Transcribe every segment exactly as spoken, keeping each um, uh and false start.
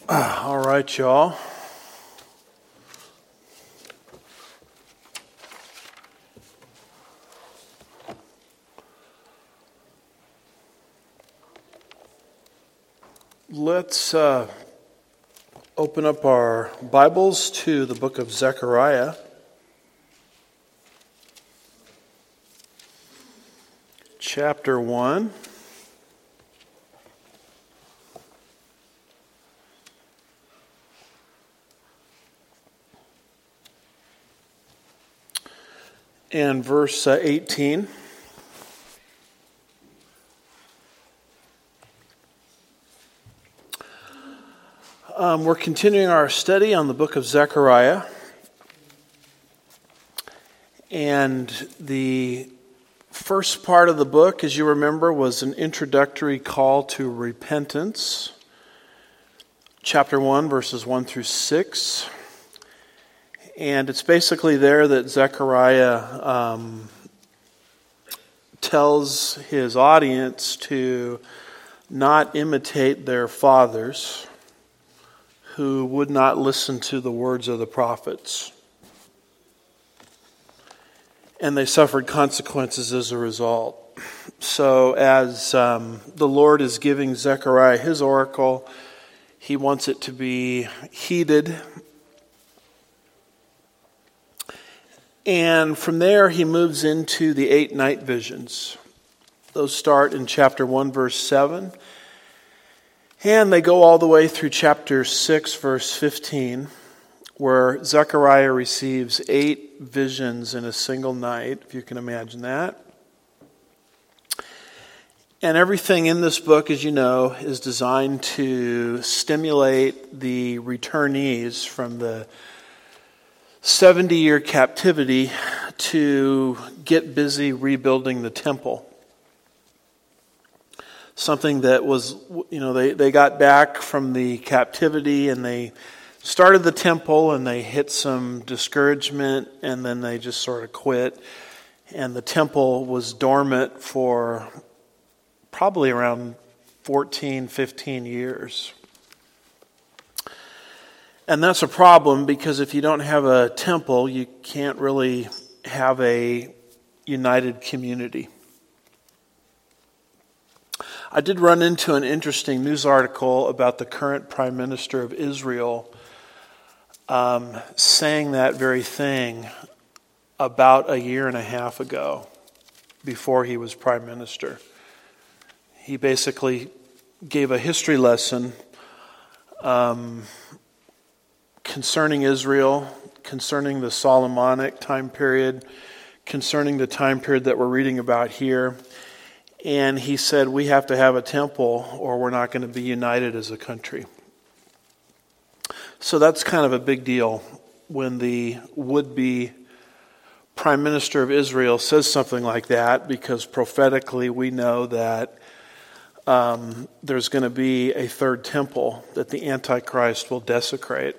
All right, y'all. Let's uh, open up our Bibles to the book of Zechariah. Chapter one. And verse uh, eighteen. Um, we're continuing our study on the book of Zechariah. And the first part of the book, as you remember, was an introductory call to repentance. Chapter one, verses one through six. And it's basically there that Zechariah um, tells his audience to not imitate their fathers who would not listen to the words of the prophets. And they suffered consequences as a result. So as um, the Lord is giving Zechariah his oracle, he wants it to be heeded. And from there, he moves into the eight night visions. Those start in chapter one, verse seven. And they go all the way through chapter six, verse fifteen, where Zechariah receives eight visions in a single night, if you can imagine that. And everything in this book, as you know, is designed to stimulate the returnees from the seventy-year captivity to get busy rebuilding the temple. Something that was, you know, they, they got back from the captivity and they started the temple and they hit some discouragement and then they just sort of quit. And the temple was dormant for probably around fourteen, fifteen years. And that's a problem because if you don't have a temple, you can't really have a united community. I did run into an interesting news article about the current Prime Minister of Israel um, saying that very thing about a year and a half ago, before he was Prime Minister. He basically gave a history lesson um, concerning Israel, concerning the Solomonic time period, concerning the time period that we're reading about here. And he said, we have to have a temple or we're not going to be united as a country. So that's kind of a big deal when the would-be Prime Minister of Israel says something like that, because prophetically we know that um, there's going to be a third temple that the Antichrist will desecrate.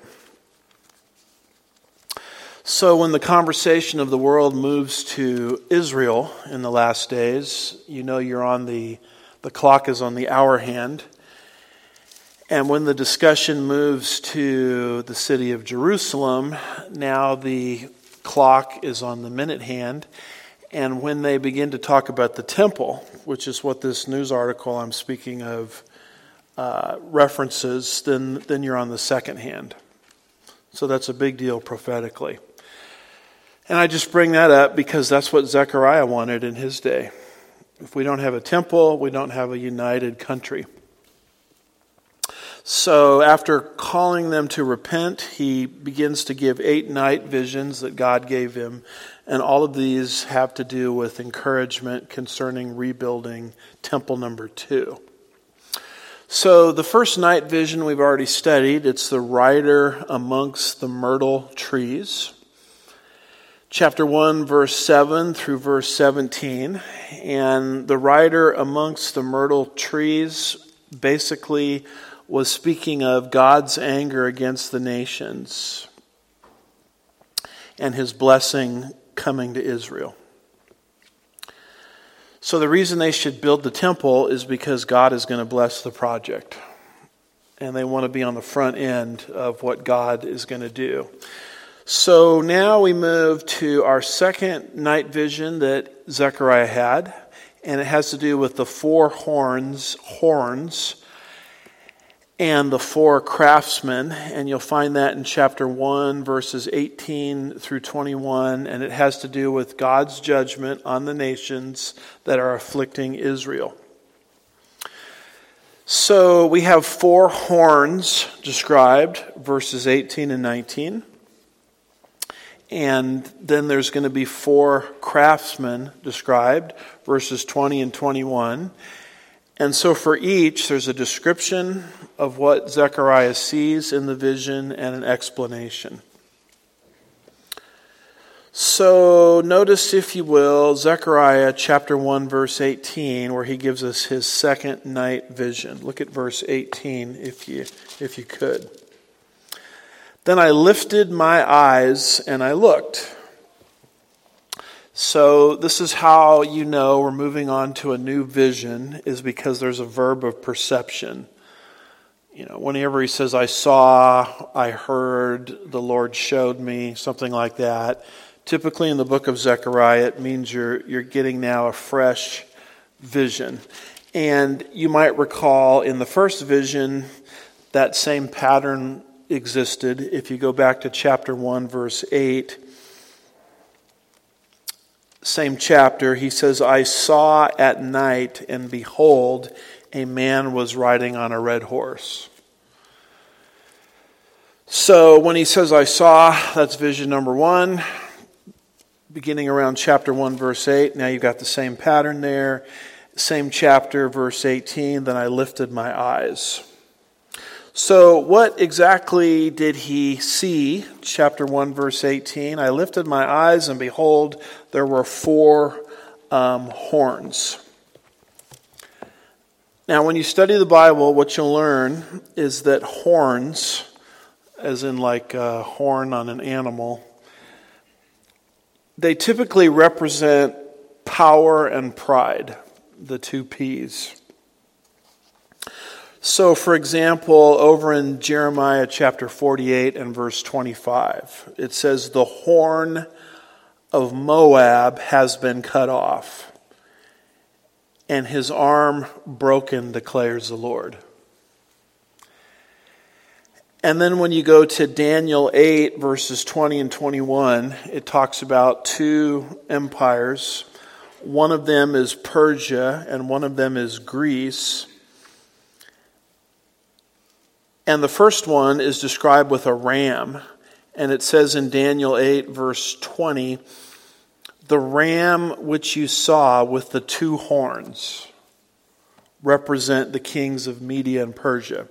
So when the conversation of the world moves to Israel in the last days, you know you're on the, the clock is on the hour hand. And when the discussion moves to the city of Jerusalem, now the clock is on the minute hand. And when they begin to talk about the temple, which is what this news article I'm speaking of uh, references, then, then you're on the second hand. So that's a big deal prophetically. And I just bring that up because that's what Zechariah wanted in his day. If we don't have a temple, we don't have a united country. So after calling them to repent, he begins to give eight night visions that God gave him. And all of these have to do with encouragement concerning rebuilding temple number two. So the first night vision we've already studied. It's the rider amongst the myrtle trees. Chapter one, verse seven through verse seventeen. And the rider amongst the myrtle trees basically was speaking of God's anger against the nations and his blessing coming to Israel. So the reason they should build the temple is because God is going to bless the project. and they want to be on the front end of what God is going to do. So now we move to our second night vision that Zechariah had, and it has to do with the four horns, horns, and the four craftsmen, and you'll find that in chapter one, verses eighteen through twenty-one, and it has to do with God's judgment on the nations that are afflicting Israel. So we have four horns described, verses eighteen and nineteen. And then there's going to be four craftsmen described, verses twenty and twenty-one. And so for each, there's a description of what Zechariah sees in the vision and an explanation. So notice, if you will, Zechariah chapter one, verse eighteen, where he gives us his second night vision. Look at verse eighteen, if you, if you could. Then I lifted my eyes and I looked. So this is how you know we're moving on to a new vision, is because there's a verb of perception. You know, whenever he says, I saw, I heard, the Lord showed me, something like that. Typically in the book of Zechariah, it means you're you're getting now a fresh vision. And you might recall in the first vision, that same pattern existed. If you go back to chapter one, verse eight, same chapter, he says, I saw at night, and behold, a man was riding on a red horse. So when he says, I saw, that's vision number one, beginning around chapter one, verse eight. Now you've got the same pattern there. Same chapter, verse eighteen, then I lifted my eyes. So what exactly did he see? Chapter one, verse eighteen. I lifted my eyes, and behold, there were four um, horns. Now, when you study the Bible, what you'll learn is that horns, as in like a horn on an animal, they typically represent power and pride, the two P's. So, for example, over in Jeremiah chapter forty-eight and verse twenty-five, it says, the horn of Moab has been cut off, and his arm broken, declares the Lord. And then when you go to Daniel eight, verses twenty and twenty-one, it talks about two empires. One of them is Persia, and one of them is Greece. And the first one is described with a ram. And it says in Daniel eight, verse twenty, the ram which you saw with the two horns represent the kings of Media and Persia.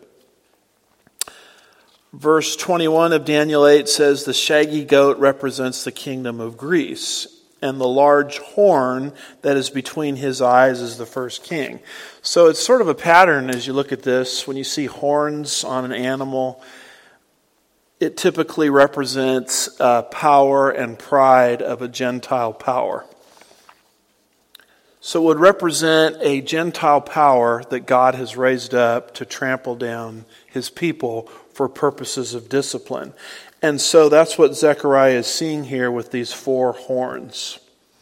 Verse twenty-one of Daniel eight says the shaggy goat represents the kingdom of Greece, and the large horn that is between his eyes is the first king. So it's sort of a pattern as you look at this. When you see horns on an animal, it typically represents uh, power and pride of a Gentile power. So it would represent a Gentile power that God has raised up to trample down his people for purposes of discipline. And so that's what Zechariah is seeing here with these four horns.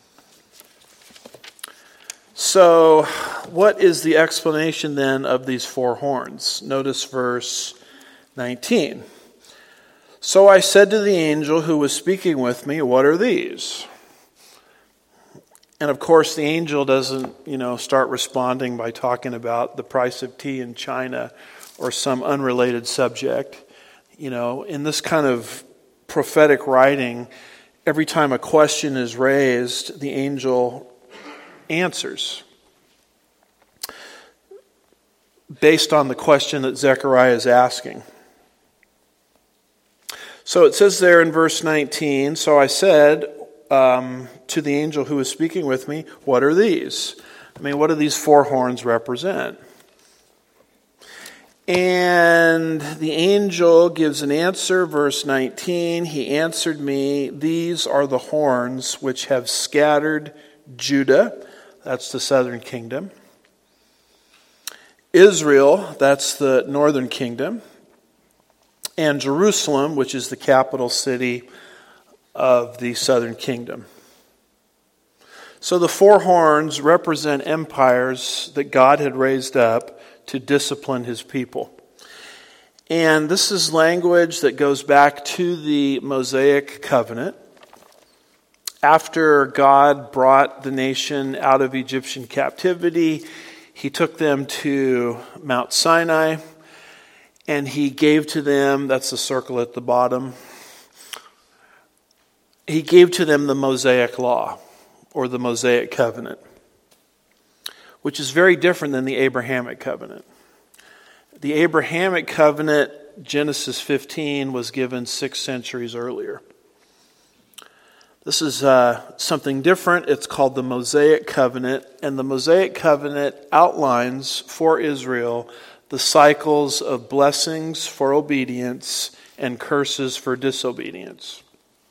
So what is the explanation then of these four horns? Notice verse nineteen. So I said to the angel who was speaking with me, what are these? And of course the angel doesn't, you know, start responding by talking about the price of tea in China or some unrelated subject. You know, in this kind of prophetic writing, every time a question is raised, the angel answers based on the question that Zechariah is asking. So it says there in verse nineteen, so I said um, to the angel who was speaking with me, what are these? I mean, what do these four horns represent? And the angel gives an answer, verse nineteen. He answered me, these are the horns which have scattered Judah. That's the southern kingdom. Israel, that's the northern kingdom, and Jerusalem, which is the capital city of the southern kingdom. So the four horns represent empires that God had raised up to discipline his people. And this is language that goes back to the Mosaic covenant. After God brought the nation out of Egyptian captivity, he took them to Mount Sinai, and he gave to them, that's the circle at the bottom, he gave to them the Mosaic law, or the Mosaic covenant, which is very different than the Abrahamic covenant. The Abrahamic covenant, Genesis fifteen, was given six centuries earlier. This is uh, something different. It's called the Mosaic covenant, and the Mosaic covenant outlines for Israel the cycles of blessings for obedience and curses for disobedience.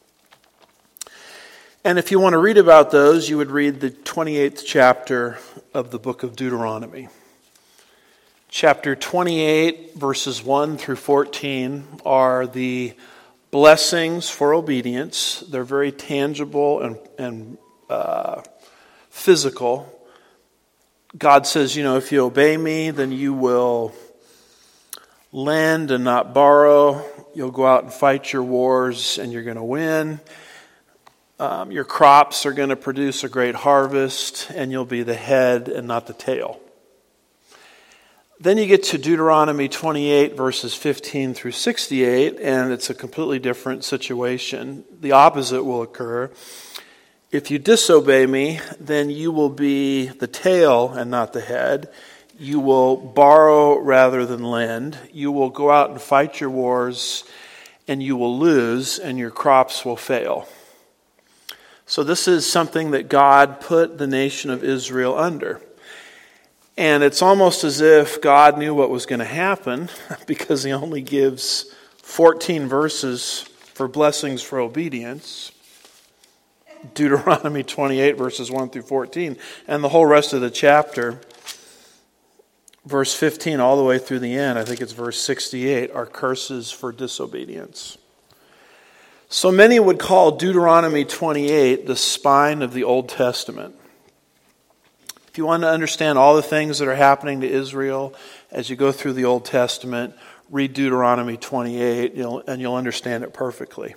And if you want to read about those, you would read the twenty-eighth chapter of the book of Deuteronomy. Chapter twenty-eight, verses one through fourteen, are the blessings for obedience. They're very tangible and, and uh, physical. God says, you know, if you obey me, then you will lend and not borrow. You'll go out and fight your wars and you're going to win. Um, your crops are going to produce a great harvest, and you'll be the head and not the tail. Then you get to Deuteronomy twenty-eight, verses fifteen through sixty-eight, and it's a completely different situation. The opposite will occur. If you disobey me, then you will be the tail and not the head. You will borrow rather than lend. You will go out and fight your wars, and you will lose, and your crops will fail. So this is something that God put the nation of Israel under. And it's almost as if God knew what was going to happen because he only gives fourteen verses for blessings for obedience. Deuteronomy twenty-eight, verses one through fourteen. And the whole rest of the chapter, verse fifteen all the way through the end, I think it's verse sixty-eight, are curses for disobedience. So many would call Deuteronomy twenty-eight the spine of the Old Testament. If you want to understand all the things that are happening to Israel as you go through the Old Testament, read Deuteronomy twenty-eight you'll, and you'll understand it perfectly.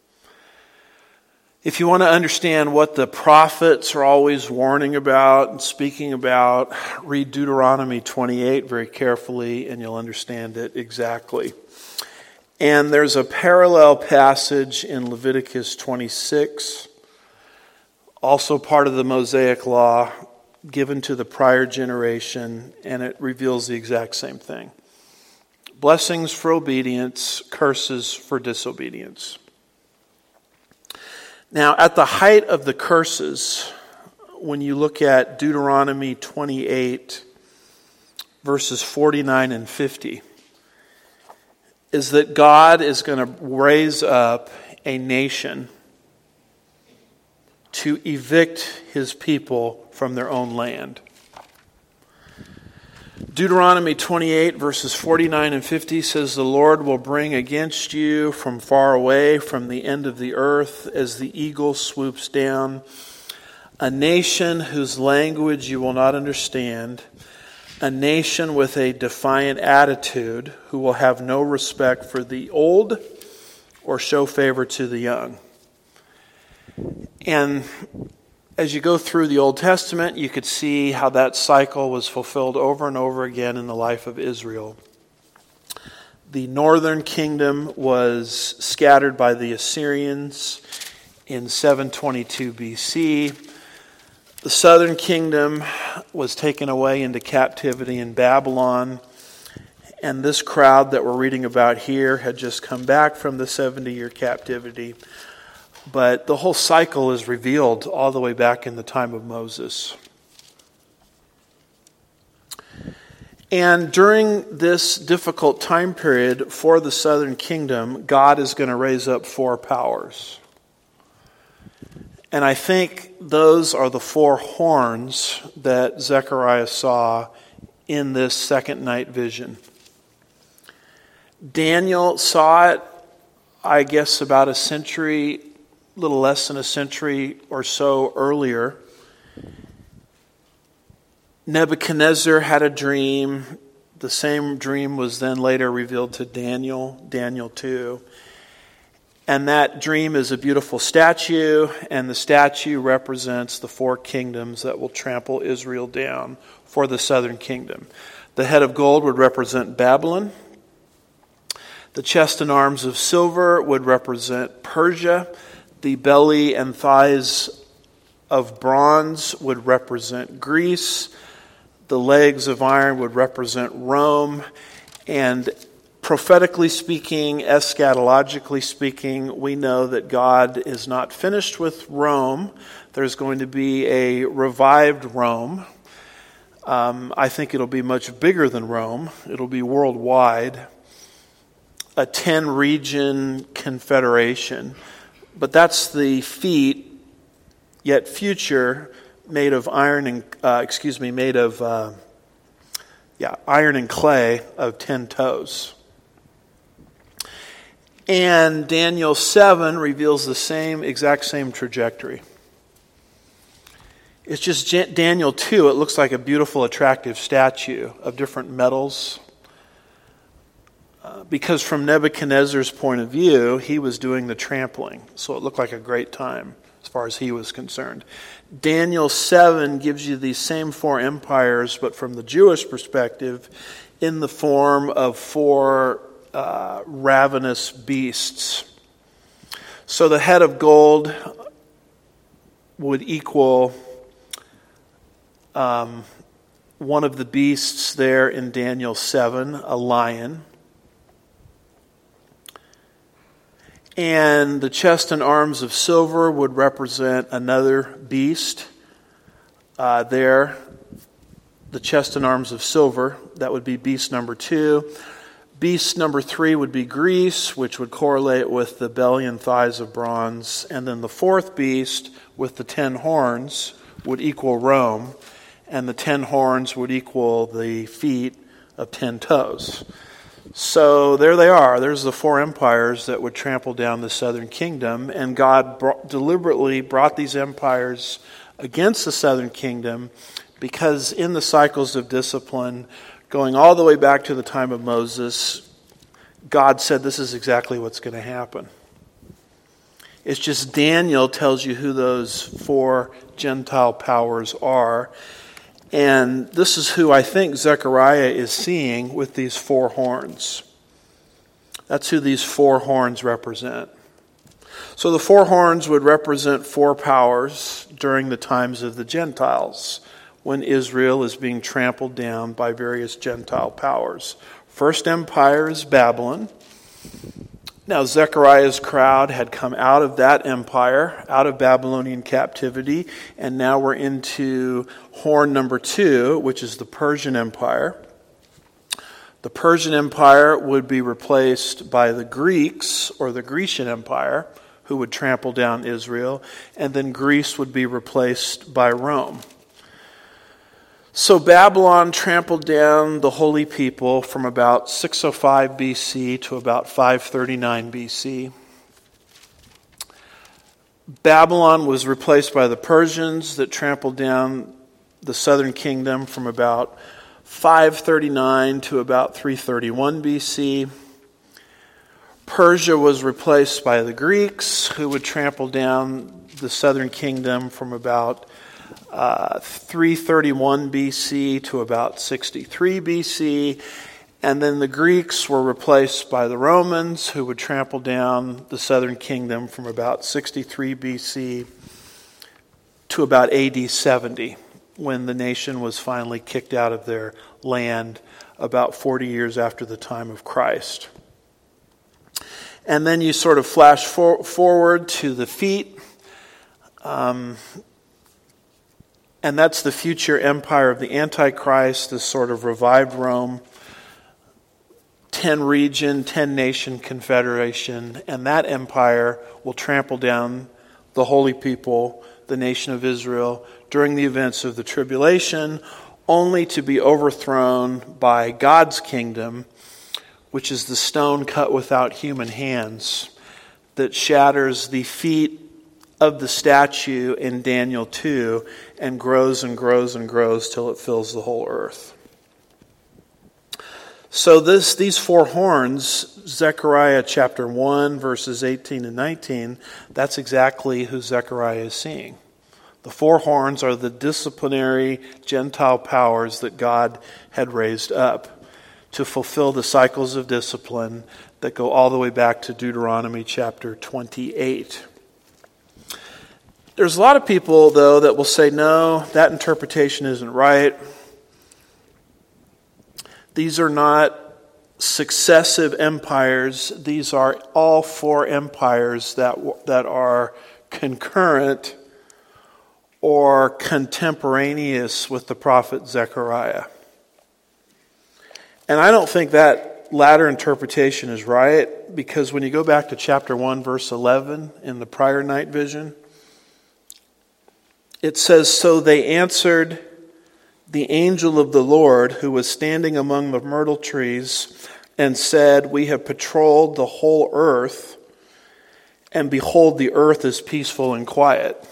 If you want to understand what the prophets are always warning about and speaking about, read Deuteronomy twenty-eight very carefully and you'll understand it exactly. And there's a parallel passage in Leviticus twenty-six, also part of the Mosaic law, given to the prior generation, and it reveals the exact same thing. Blessings for obedience, curses for disobedience. Now, at the height of the curses, when you look at Deuteronomy twenty-eight, verses forty-nine and fifty, is that God is going to raise up a nation to evict his people from their own land. Deuteronomy twenty-eight, verses forty-nine and fifty says, "The Lord will bring against you from far away, from the end of the earth, as the eagle swoops down, a nation whose language you will not understand, a nation with a defiant attitude, who will have no respect for the old or show favor to the young." And as you go through the Old Testament, you could see how that cycle was fulfilled over and over again in the life of Israel. The northern kingdom was scattered by the Assyrians in seven twenty-two B C. The southern kingdom was taken away into captivity in Babylon. And this crowd that we're reading about here had just come back from the seventy-year captivity. But the whole cycle is revealed all the way back in the time of Moses. And during this difficult time period for the southern kingdom, God is going to raise up four powers. And I think those are the four horns that Zechariah saw in this second night vision. Daniel saw it, I guess, about a century, a little less than a century or so earlier. Nebuchadnezzar had a dream. The same dream was then later revealed to Daniel, Daniel two. And that dream is a beautiful statue, and the statue represents the four kingdoms that will trample Israel down for the southern kingdom. The head of gold would represent Babylon. The chest and arms of silver would represent Persia. The belly and thighs of bronze would represent Greece. The legs of iron would represent Rome. And prophetically speaking, eschatologically speaking, we know that God is not finished with Rome. There's going to be a revived Rome. Um, I think it'll be much bigger than Rome. It'll be worldwide. A ten-region confederation. But that's the feet, yet future, made of iron and, uh, excuse me, made of, uh, yeah, iron and clay of ten toes. And Daniel seven reveals the same, exact same trajectory. It's just Daniel two, it looks like a beautiful, attractive statue of different metals. Uh, because from Nebuchadnezzar's point of view, he was doing the trampling. So it looked like a great time as far as he was concerned. Daniel seven gives you these same four empires, but from the Jewish perspective, in the form of four uh, ravenous beasts. So the head of gold would equal um, one of the beasts there in Daniel seven, a lion. And the chest and arms of silver would represent another beast. Uh, there, the chest and arms of silver, that would be beast number two. Beast number three would be Greece, which would correlate with the belly and thighs of bronze. And then the fourth beast, with the ten horns, would equal Rome. And the ten horns would equal the feet of ten toes. So there they are. There's the four empires that would trample down the southern kingdom. And God brought, deliberately brought these empires against the southern kingdom because in the cycles of discipline, going all the way back to the time of Moses, God said this is exactly what's going to happen. It's just Daniel tells you who those four Gentile powers are. And this is who I think Zechariah is seeing with these four horns. That's who these four horns represent. So the four horns would represent four powers during the times of the Gentiles, when Israel is being trampled down by various Gentile powers. First empire is Babylon. Now, Zechariah's crowd had come out of that empire, out of Babylonian captivity, and now we're into horn number two, which is the Persian Empire. The Persian Empire would be replaced by the Greeks, or the Grecian Empire, who would trample down Israel, and then Greece would be replaced by Rome. So Babylon trampled down the holy people from about six oh five B C to about five thirty-nine B C. Babylon was replaced by the Persians that trampled down the southern kingdom from about five thirty-nine to about three thirty-one B C. Persia was replaced by the Greeks, who would trample down the southern kingdom from about Uh, three thirty-one B C to about sixty-three B C, and then the Greeks were replaced by the Romans, who would trample down the southern kingdom from about sixty-three B C to about A D seventy, when the nation was finally kicked out of their land about forty years after the time of Christ. And then you sort of flash for- forward to the feet. Um, And that's the future empire of the Antichrist, this sort of revived Rome, ten-region, ten-nation confederation. And that empire will trample down the holy people, the nation of Israel, during the events of the tribulation, only to be overthrown by God's kingdom, which is the stone cut without human hands that shatters the feet of the statue in Daniel two and grows and grows and grows till it fills the whole earth. So this these four horns, Zechariah chapter one, verses eighteen and nineteen, that's exactly who Zechariah is seeing. The four horns are the disciplinary Gentile powers that God had raised up to fulfill the cycles of discipline that go all the way back to Deuteronomy chapter twenty-eight. There's a lot of people, though, that will say, no, that interpretation isn't right. These are not successive empires. These are all four empires that, that are concurrent or contemporaneous with the prophet Zechariah. And I don't think that latter interpretation is right, because when you go back to chapter one, verse eleven in the prior night vision, it says, "So they answered the angel of the Lord who was standing among the myrtle trees and said, 'We have patrolled the whole earth, and behold, the earth is peaceful and quiet.'"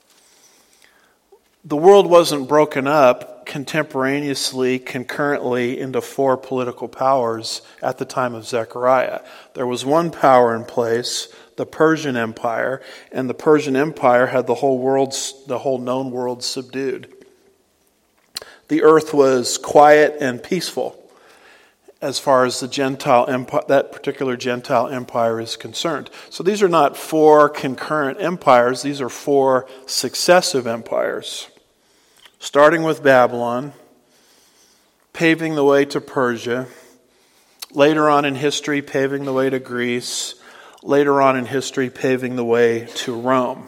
The world wasn't broken up contemporaneously, concurrently into four political powers at the time of Zechariah. There was one power in place, the Persian Empire, and the Persian Empire had the whole world, the whole known world subdued. The earth was quiet and peaceful as far as the Gentile empire, that particular Gentile empire is concerned. So these are not four concurrent empires, these are four successive empires. Starting with Babylon, paving the way to Persia, later on in history paving the way to Greece, later on in history paving the way to Rome.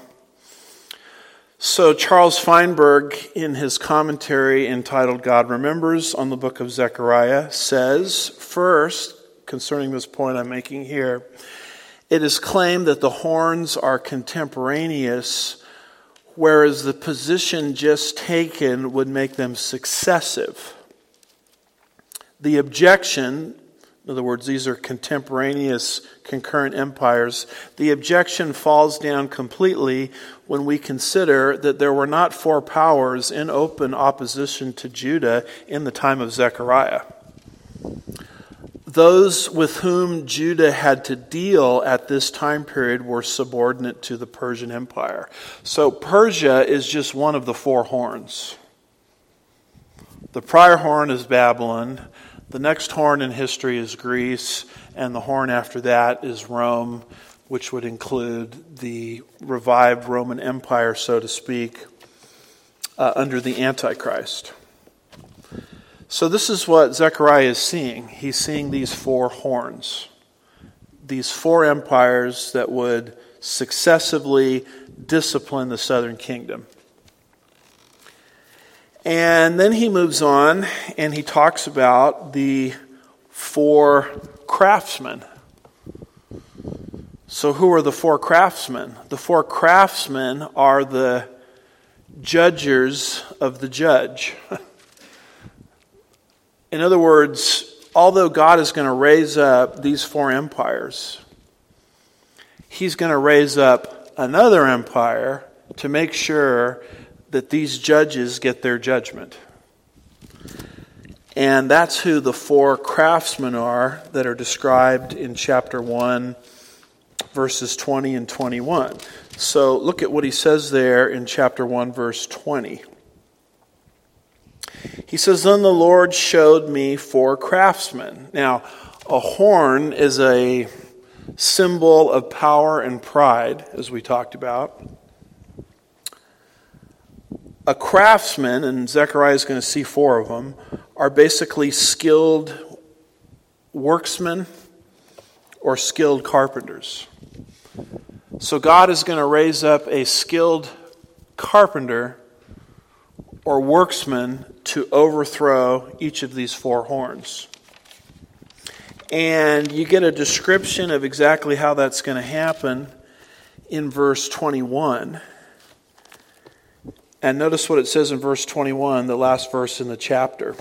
So Charles Feinberg, in his commentary entitled God Remembers on the book of Zechariah, says, first, concerning this point I'm making here, it is claimed that the horns are contemporaneous, whereas the position just taken would make them successive. The objection, in other words, these are contemporaneous, concurrent empires, the objection falls down completely when we consider that there were not four powers in open opposition to Judah in the time of Zechariah. Those with whom Judah had to deal at this time period were subordinate to the Persian Empire. So Persia is just one of the four horns. The prior horn is Babylon. The next horn in history is Greece. And the horn after that is Rome, which would include the revived Roman Empire, so to speak, uh, under the Antichrist. So this is what Zechariah is seeing. He's seeing these four horns, these four empires that would successively discipline the southern kingdom. And then he moves on and he talks about the four craftsmen. So who are the four craftsmen? The four craftsmen are the judgers of the judge. In other words, although God is going to raise up these four empires, He's going to raise up another empire to make sure that these judges get their judgment. And that's who the four craftsmen are that are described in chapter one, verses twenty and twenty-one. So look at what he says there in chapter one, verse twenty. He says, "Then the Lord showed me four craftsmen." Now, a horn is a symbol of power and pride, as we talked about. A craftsman, and Zechariah is going to see four of them, are basically skilled worksmen or skilled carpenters. So God is going to raise up a skilled carpenter or worksman to overthrow each of these four horns. And you get a description of exactly how that's going to happen in verse twenty-one. And notice what it says in verse twenty-one, the last verse in the chapter.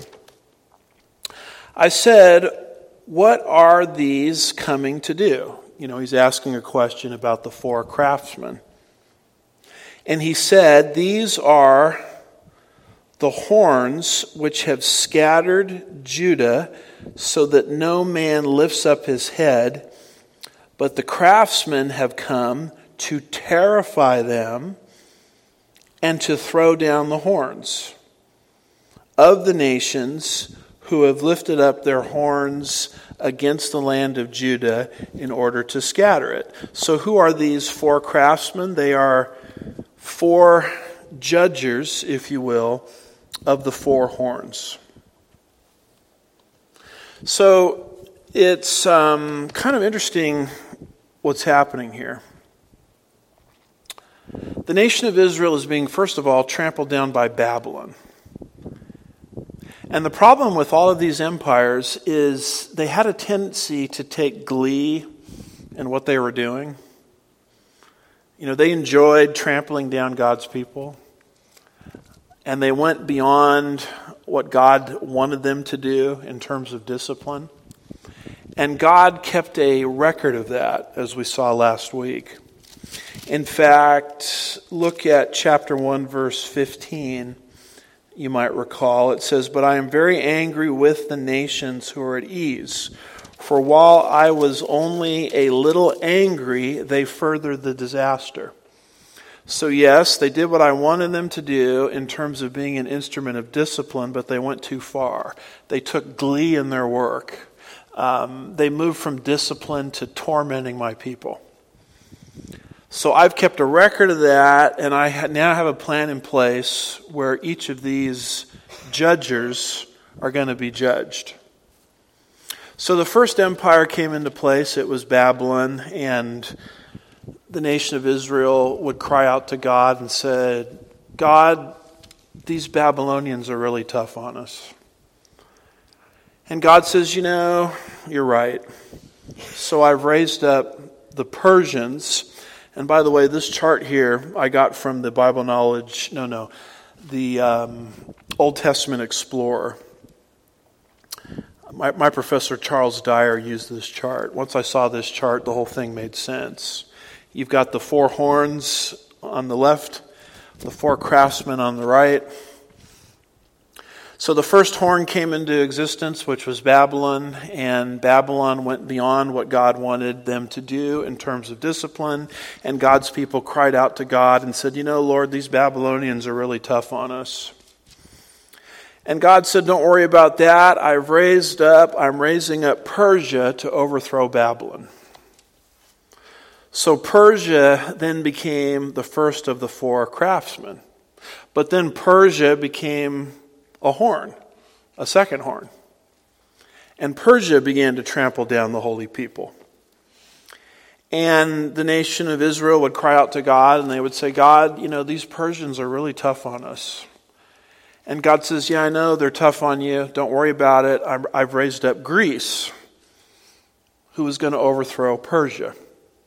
I said, what are these coming to do? You know, he's asking a question about the four craftsmen. And he said, these are the horns which have scattered Judah, so that no man lifts up his head, but the craftsmen have come to terrify them and to throw down the horns of the nations who have lifted up their horns against the land of Judah in order to scatter it. So who are these four craftsmen? They are four judges, if you will, of the four horns. So it's um, kind of interesting what's happening here. The nation of Israel is being, first of all, trampled down by Babylon. And the problem with all of these empires is they had a tendency to take glee in what they were doing. You know, they enjoyed trampling down God's people. And they went beyond what God wanted them to do in terms of discipline. And God kept a record of that, as we saw last week. In fact, look at chapter one, verse fifteen. You might recall, it says, but I am very angry with the nations who are at ease. For while I was only a little angry, they furthered the disaster. So yes, they did what I wanted them to do in terms of being an instrument of discipline, but they went too far. They took glee in their work. Um, they moved from discipline to tormenting my people. So I've kept a record of that, and I now have a plan in place where each of these judges are going to be judged. So the first empire came into place. It was Babylon, and the nation of Israel would cry out to God and said, God, these Babylonians are really tough on us. And God says, you know, you're right. So I've raised up the Persians. And by the way, this chart here I got from the Bible Knowledge, no, no, the um, Old Testament Explorer. My, my professor Charles Dyer used this chart. Once I saw this chart, the whole thing made sense. You've got the four horns on the left, the four craftsmen on the right. So the first horn came into existence, which was Babylon, and Babylon went beyond what God wanted them to do in terms of discipline, and God's people cried out to God and said, you know, Lord, these Babylonians are really tough on us. And God said, don't worry about that. I've raised up, I'm raising up Persia to overthrow Babylon. So Persia then became the first of the four craftsmen. But then Persia became a horn, a second horn. And Persia began to trample down the holy people. And the nation of Israel would cry out to God, and they would say, God, you know, these Persians are really tough on us. And God says, yeah, I know they're tough on you. Don't worry about it. I've raised up Greece, who is going to overthrow Persia.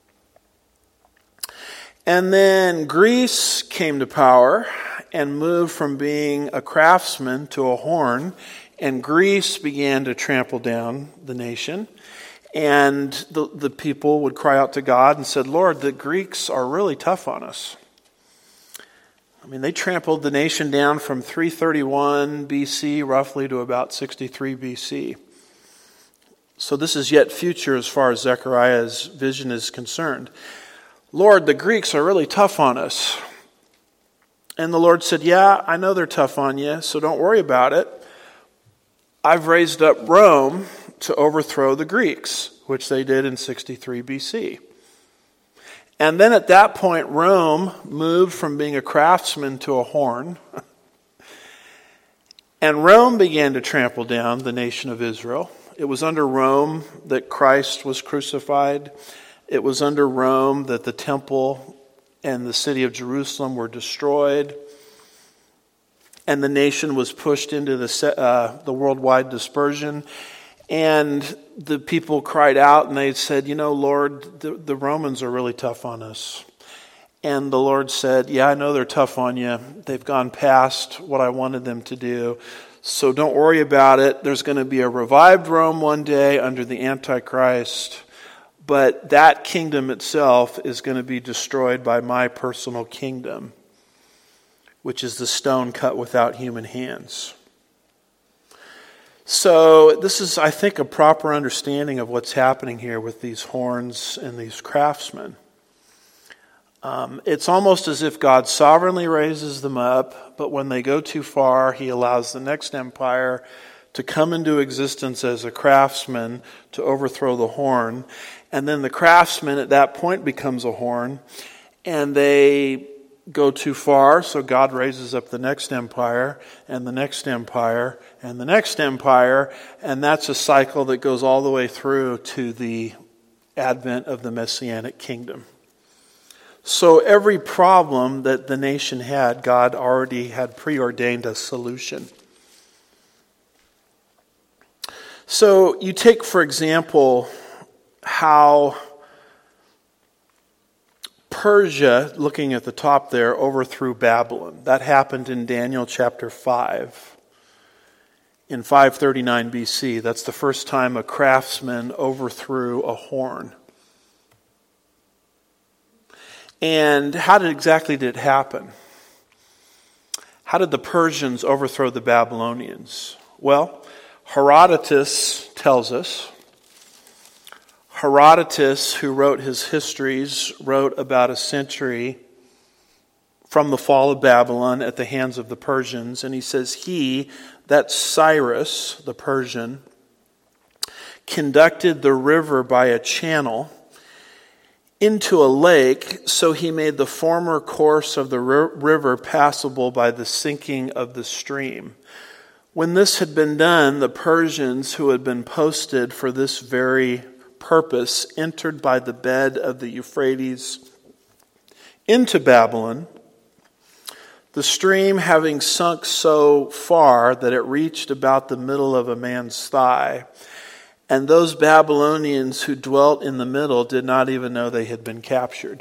And then Greece came to power and moved from being a craftsman to a horn, and Greece began to trample down the nation. And the, the people would cry out to God and said, Lord, the Greeks are really tough on us. I mean, they trampled the nation down from three thirty-one B C roughly to about sixty-three B C. So this is yet future as far as Zechariah's vision is concerned. Lord, the Greeks are really tough on us. And the Lord said, yeah, I know they're tough on you, so don't worry about it. I've raised up Rome to overthrow the Greeks, which they did in sixty-three B C. And then at that point, Rome moved from being a craftsman to a horn. And Rome began to trample down the nation of Israel. It was under Rome that Christ was crucified. It was under Rome that the temple and the city of Jerusalem were destroyed. And the nation was pushed into the, uh, the worldwide dispersion. And the people cried out and they said, you know, Lord, the, the Romans are really tough on us. And the Lord said, yeah, I know they're tough on you. They've gone past what I wanted them to do. So don't worry about it. There's going to be a revived Rome one day under the Antichrist. But that kingdom itself is going to be destroyed by my personal kingdom, which is the stone cut without human hands. So this is, I think, a proper understanding of what's happening here with these horns and these craftsmen. Um, it's almost as if God sovereignly raises them up, but when they go too far, he allows the next empire to come into existence as a craftsman to overthrow the horn. And then the craftsman at that point becomes a horn, and they go too far, so God raises up the next empire, and the next empire, and the next empire, and that's a cycle that goes all the way through to the advent of the Messianic kingdom. So every problem that the nation had, God already had preordained a solution. So you take, for example, how Persia, looking at the top there, overthrew Babylon. That happened in Daniel chapter five. In five thirty-nine B C, that's the first time a craftsman overthrew a horn. And how did exactly did it happen? How did the Persians overthrow the Babylonians? Well, Herodotus tells us. Herodotus, who wrote his histories, wrote about a century from the fall of Babylon at the hands of the Persians. And he says he, that's Cyrus, the Persian, conducted the river by a channel into a lake, so he made the former course of the river passable by the sinking of the stream. When this had been done, the Persians, who had been posted for this very purpose, entered by the bed of the Euphrates into Babylon, the stream having sunk so far that it reached about the middle of a man's thigh. And those Babylonians who dwelt in the middle did not even know they had been captured.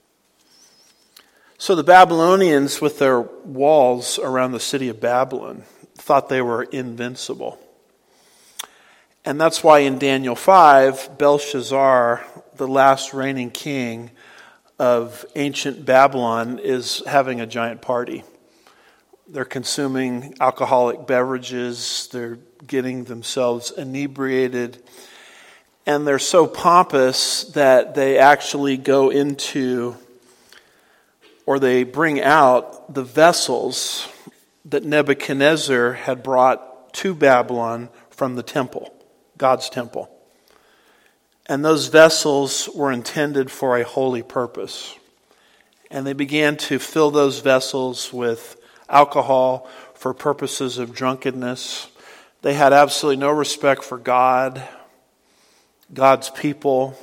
So the Babylonians, with their walls around the city of Babylon, thought they were invincible. And that's why in Daniel five, Belshazzar, the last reigning king of ancient Babylon, is having a giant party. They're consuming alcoholic beverages. They're getting themselves inebriated. And they're so pompous that they actually go into, or they bring out, the vessels that Nebuchadnezzar had brought to Babylon from the temple, God's temple. And those vessels were intended for a holy purpose. And they began to fill those vessels with alcohol for purposes of drunkenness. They had absolutely no respect for God, God's people,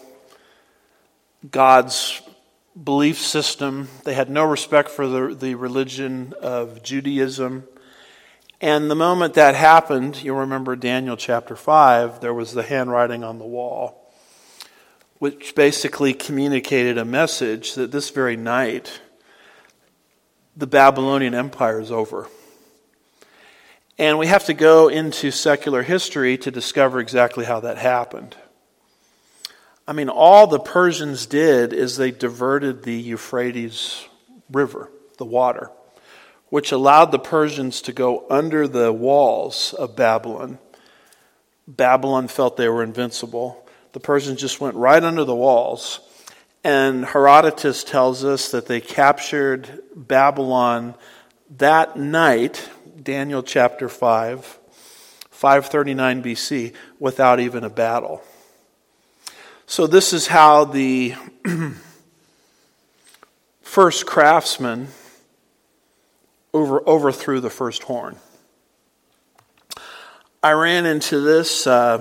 God's belief system. They had no respect for the, the religion of Judaism. And the moment that happened, you'll remember Daniel chapter five, there was the handwriting on the wall, which basically communicated a message that this very night, the Babylonian Empire is over. And we have to go into secular history to discover exactly how that happened. I mean, all the Persians did is they diverted the Euphrates River, the water, which allowed the Persians to go under the walls of Babylon. Babylon felt they were invincible. The Persians just went right under the walls. And Herodotus tells us that they captured Babylon that night, Daniel chapter five, five thirty-nine B C, without even a battle. So this is how the first craftsman over, overthrew the first horn. I ran into this uh,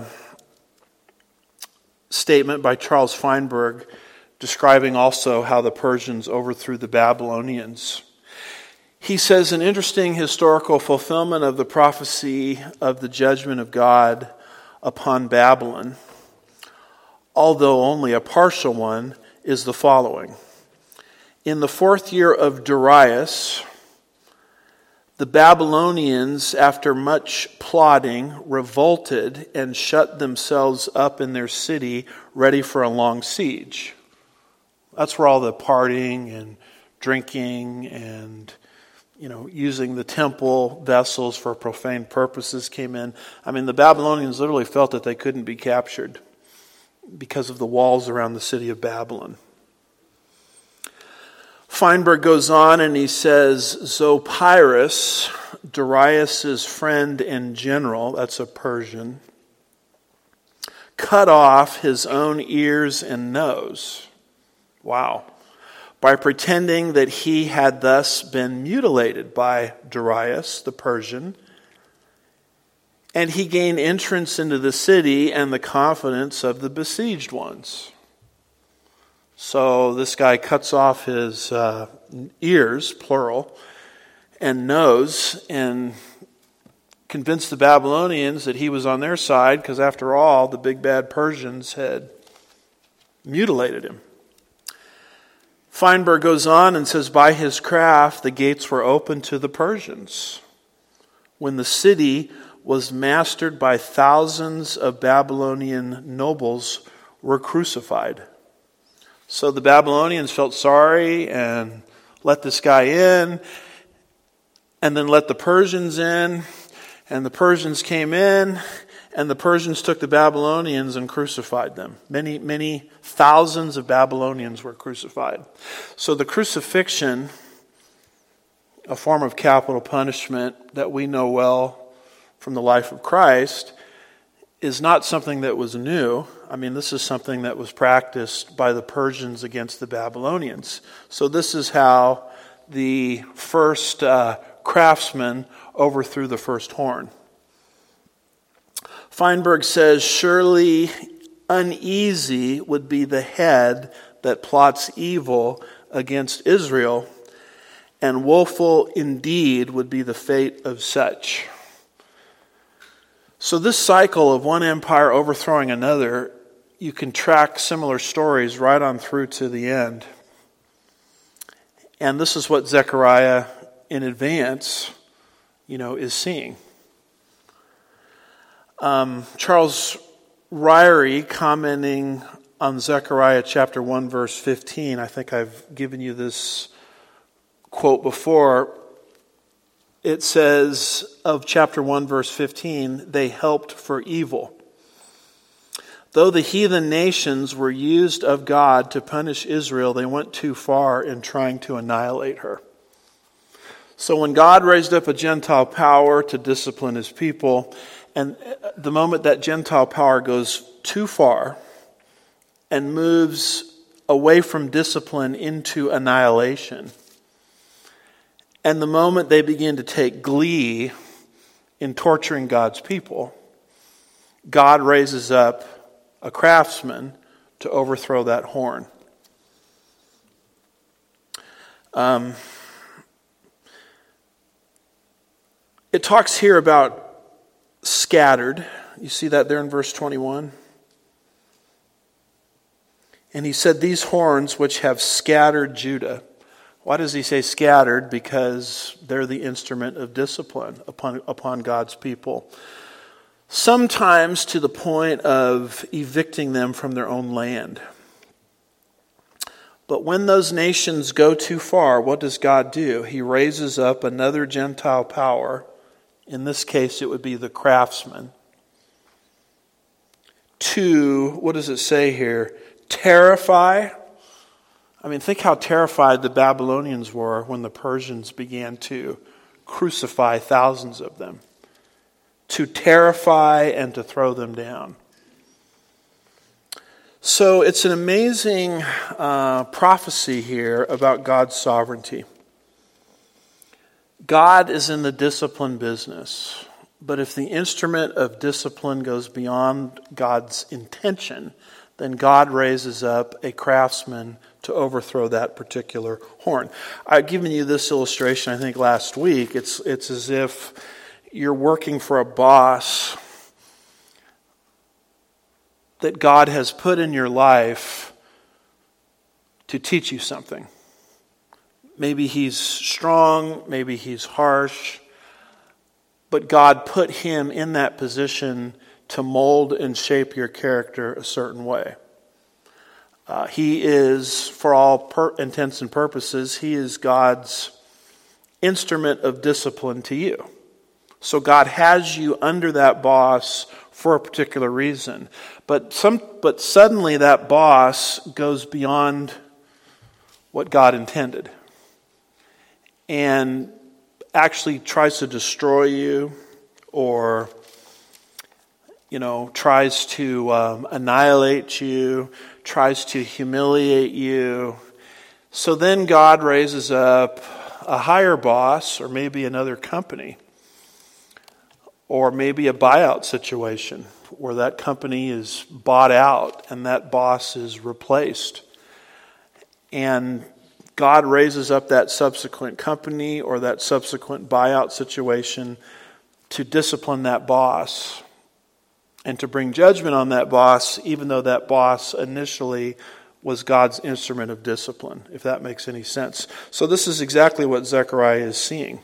statement by Charles Feinberg describing also how the Persians overthrew the Babylonians. He says, an interesting historical fulfillment of the prophecy of the judgment of God upon Babylon, although only a partial one, is the following. In the fourth year of Darius, the Babylonians, after much plotting, revolted and shut themselves up in their city, ready for a long siege. That's where all the partying and drinking and, you know, using the temple vessels for profane purposes came in. I mean, the Babylonians literally felt that they couldn't be captured because of the walls around the city of Babylon. Feinberg goes on and he says, Zopyrus, Darius' friend and general, that's a Persian, cut off his own ears and nose. Wow. By pretending that he had thus been mutilated by Darius, the Persian, and he gained entrance into the city and the confidence of the besieged ones. So this guy cuts off his uh, ears, plural, and nose, and convinced the Babylonians that he was on their side, because after all, the big bad Persians had mutilated him. Feinberg goes on and says, by his craft, the gates were opened to the Persians. When the city was mastered by thousands of Babylonian nobles were crucified. So the Babylonians felt sorry and let this guy in, and then let the Persians in, and the Persians came in, and the Persians took the Babylonians and crucified them. Many, many thousands of Babylonians were crucified. So the crucifixion, a form of capital punishment that we know well from the life of Christ, is not something that was new. I mean, this is something that was practiced by the Persians against the Babylonians. So this is how the first uh, craftsman overthrew the first horn. Feinberg says, surely uneasy would be the head that plots evil against Israel, and woeful indeed would be the fate of such. So this cycle of one empire overthrowing another, you can track similar stories right on through to the end. And this is what Zechariah in advance, you know, is seeing. Um, Charles Ryrie, commenting on Zechariah chapter one, verse fifteen, I think I've given you this quote before. It says of chapter one, verse fifteen, they helped for evil. Though the heathen nations were used of God to punish Israel, they went too far in trying to annihilate her. So when God raised up a Gentile power to discipline his people, and the moment that Gentile power goes too far and moves away from discipline into annihilation, and the moment they begin to take glee in torturing God's people, God raises up a craftsman to overthrow that horn. Um, it talks here about scattered. You see that there in verse twenty-one? And he said, these horns which have scattered Judah. Why does he say scattered? Because they're the instrument of discipline upon, upon God's people. Sometimes to the point of evicting them from their own land. But when those nations go too far, what does God do? He raises up another Gentile power. In this case, it would be the craftsman. To, what does it say here? Terrify. I mean, think how terrified the Babylonians were when the Persians began to crucify thousands of them. To terrify and to throw them down. So it's an amazing uh, prophecy here about God's sovereignty. God is in the discipline business. But if the instrument of discipline goes beyond God's intention, then God raises up a craftsman to overthrow that particular horn. I've given you this illustration, I think, last week. It's, it's as if you're working for a boss that God has put in your life to teach you something. Maybe he's strong, maybe he's harsh, but God put him in that position to mold and shape your character a certain way. Uh, he is, for all per- intents and purposes, he is God's instrument of discipline to you. So God has you under that boss for a particular reason. But some, but suddenly that boss goes beyond what God intended and actually tries to destroy you, or, you know, tries to um, annihilate you, tries to humiliate you. So then God raises up a higher boss, or maybe another company, or maybe a buyout situation where that company is bought out and that boss is replaced. And God raises up that subsequent company or that subsequent buyout situation to discipline that boss and to bring judgment on that boss, even though that boss initially was God's instrument of discipline, if that makes any sense. So this is exactly what Zechariah is seeing.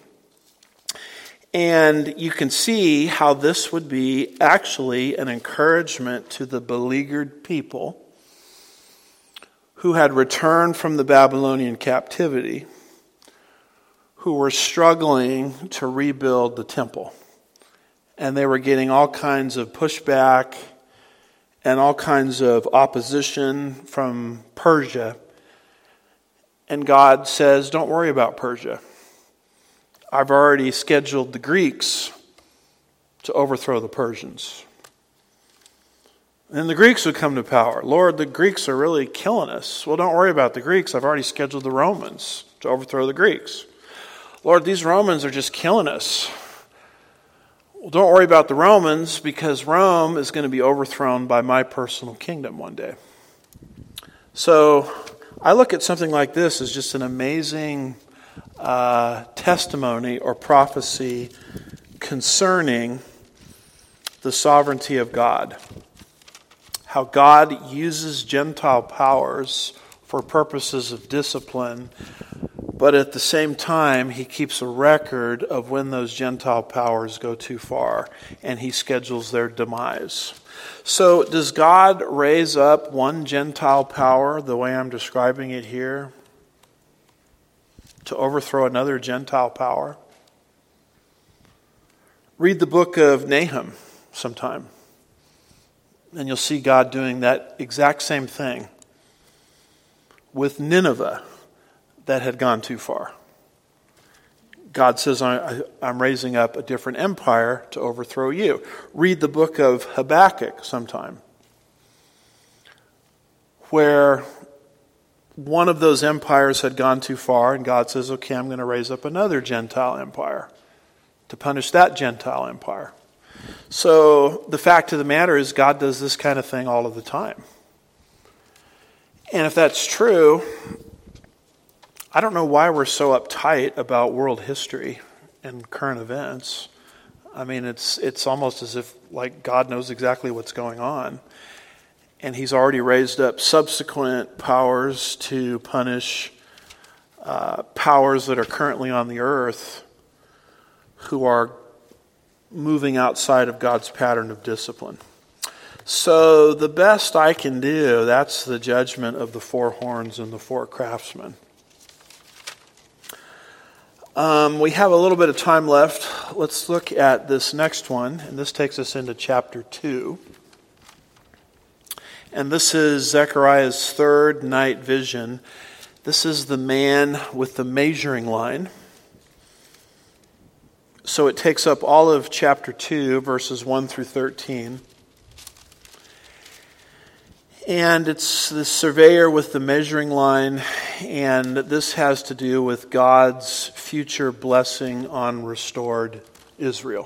And you can see how this would be actually an encouragement to the beleaguered people who had returned from the Babylonian captivity, who were struggling to rebuild the temple. And they were getting all kinds of pushback and all kinds of opposition from Persia. And God says, don't worry about Persia. I've already scheduled the Greeks to overthrow the Persians. And the Greeks would come to power. Lord, the Greeks are really killing us. Well, don't worry about the Greeks. I've already scheduled the Romans to overthrow the Greeks. Lord, these Romans are just killing us. Well, don't worry about the Romans, because Rome is going to be overthrown by my personal kingdom one day. So I look at something like this as just an amazing uh, testimony or prophecy concerning the sovereignty of God. How God uses Gentile powers for purposes of discipline, but at the same time, he keeps a record of when those Gentile powers go too far, and he schedules their demise. So does God raise up one Gentile power, the way I'm describing it here, to overthrow another Gentile power? Read the book of Nahum sometime, and you'll see God doing that exact same thing with Nineveh that had gone too far. God says, I, I'm raising up a different empire to overthrow you. Read the book of Habakkuk sometime, where one of those empires had gone too far, and God says, okay, I'm going to raise up another Gentile empire to punish that Gentile empire. So the fact of the matter is, God does this kind of thing all of the time. And if that's true, I don't know why we're so uptight about world history and current events. I mean, it's it's almost as if like God knows exactly what's going on. And he's already raised up subsequent powers to punish uh, powers that are currently on the earth who are moving outside of God's pattern of discipline. So the best I can do, that's the judgment of the four horns and the four craftsmen. Um, we have a little bit of time left. Let's look at this next one, and this takes us into chapter two. And this is Zechariah's third night vision. This is the man with the measuring line. So it takes up all of chapter two, verses one through thirteen. And it's the surveyor with the measuring line, and this has to do with God's future blessing on restored Israel.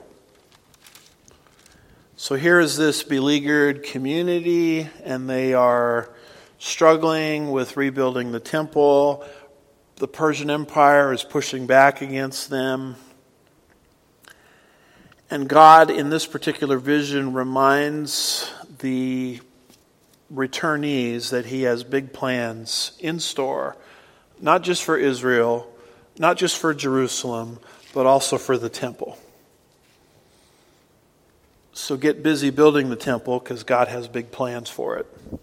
So here is this beleaguered community, and they are struggling with rebuilding the temple. The Persian Empire is pushing back against them. And God, in this particular vision, reminds the returnees that he has big plans in store, not just for Israel, not just for Jerusalem, but also for the temple. So get busy building the temple because God has big plans for it.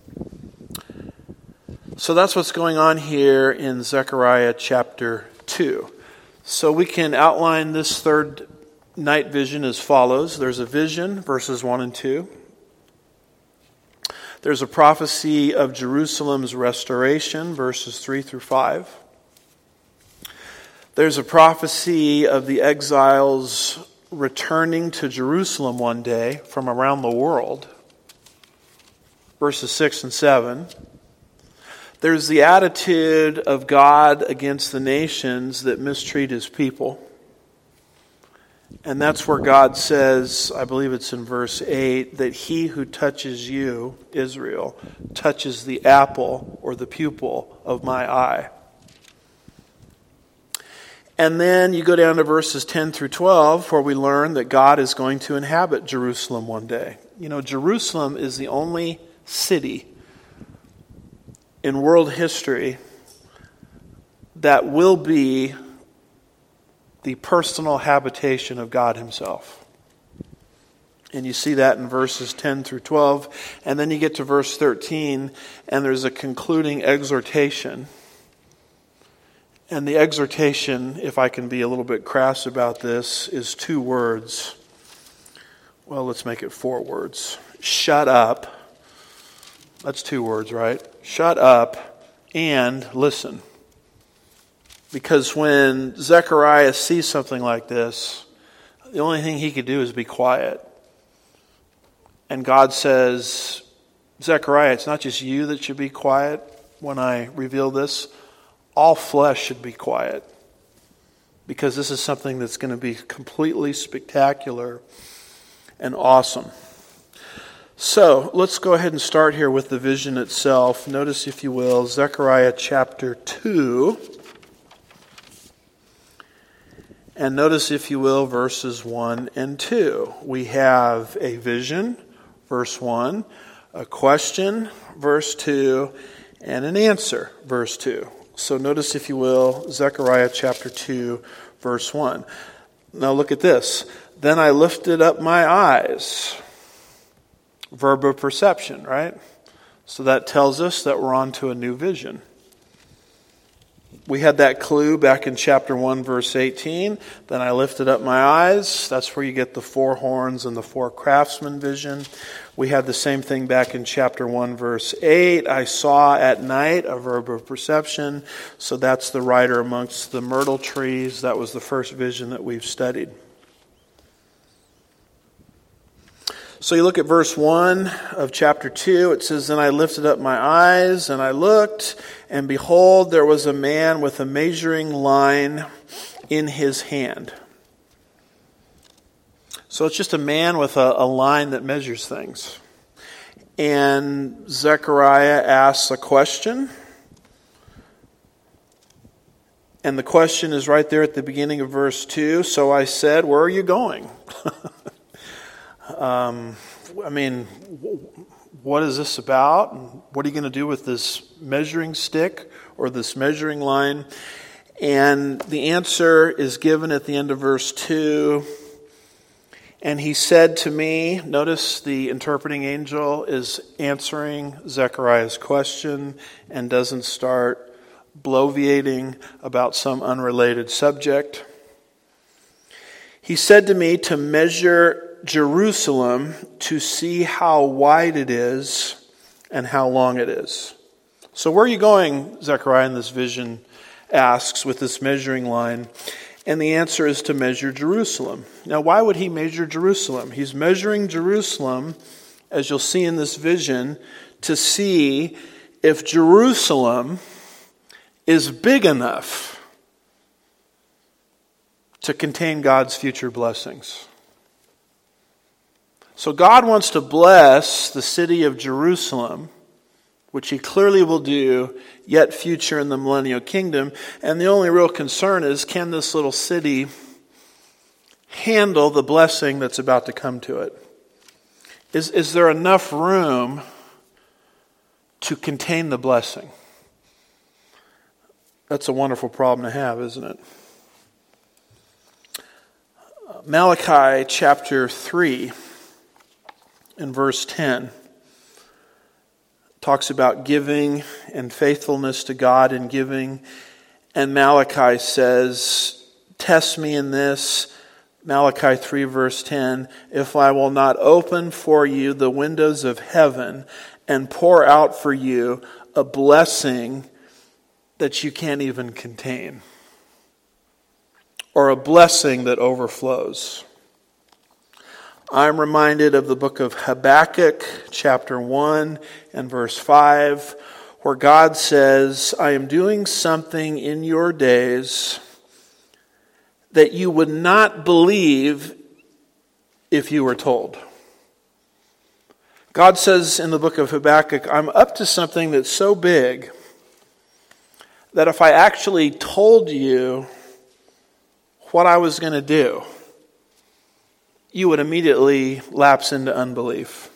So that's what's going on here in Zechariah chapter two. So we can outline this third night vision as follows. There's a vision, verses one and two. There's a prophecy of Jerusalem's restoration, verses three through five. There's a prophecy of the exiles returning to Jerusalem one day from around the world, verses six and seven. There's the attitude of God against the nations that mistreat his people. And that's where God says, I believe it's in verse eight, that he who touches you, Israel, touches the apple or the pupil of my eye. And then you go down to verses ten through twelve, where we learn that God is going to inhabit Jerusalem one day. You know, Jerusalem is the only city in world history that will be the personal habitation of God himself. And you see that in verses ten through twelve. And then you get to verse thirteen, and there's a concluding exhortation. And the exhortation, if I can be a little bit crass about this, is two words. Well, let's make it four words. Shut up. That's two words, right? Shut up and listen. Because when Zechariah sees something like this, the only thing he could do is be quiet. And God says, Zechariah, it's not just you that should be quiet when I reveal this. All flesh should be quiet. Because this is something that's going to be completely spectacular and awesome. So, let's go ahead and start here with the vision itself. Notice, if you will, Zechariah chapter two. And notice, if you will, verses one and two. We have a vision, verse one, a question, verse two, and an answer, verse two. So notice, if you will, Zechariah chapter two, verse one. Now look at this. Then I lifted up my eyes. Verb of perception, right? So that tells us that we're on to a new vision. We had that clue back in chapter one, verse eighteen. Then I lifted up my eyes. That's where you get the four horns and the four craftsmen vision. We had the same thing back in chapter one, verse eight. I saw at night, a verb of perception. So that's the rider amongst the myrtle trees. That was the first vision that we've studied. So you look at verse one of chapter two. It says, Then I lifted up my eyes, and I looked, and behold, there was a man with a measuring line in his hand. So it's just a man with a, a line that measures things. And Zechariah asks a question. And the question is right there at the beginning of verse two. So I said, where are you going? Um, I mean, what is this about? What are you going to do with this measuring stick or this measuring line? And the answer is given at the end of verse two. And he said to me, notice the interpreting angel is answering Zechariah's question and doesn't start bloviating about some unrelated subject. He said to me to measure Jerusalem to see how wide it is and how long it is. So where are you going, Zechariah, in this vision asks, with this measuring line? And the answer is to measure Jerusalem. Now, why would he measure Jerusalem? He's measuring Jerusalem, as you'll see in this vision, to see if Jerusalem is big enough to contain God's future blessings. So God wants to bless the city of Jerusalem, which he clearly will do, yet future in the millennial kingdom. And the only real concern is, can this little city handle the blessing that's about to come to it? Is, is there enough room to contain the blessing? That's a wonderful problem to have, isn't it? Malachi chapter three and verse ten talks about giving and faithfulness to God in giving. And Malachi says, test me in this, Malachi three verse ten, if I will not open for you the windows of heaven and pour out for you a blessing that you can't even contain, or a blessing that overflows. I'm reminded of the book of Habakkuk, chapter one and verse five, where God says, I am doing something in your days that you would not believe if you were told. God says in the book of Habakkuk, I'm up to something that's so big that if I actually told you what I was going to do, you would immediately lapse into unbelief.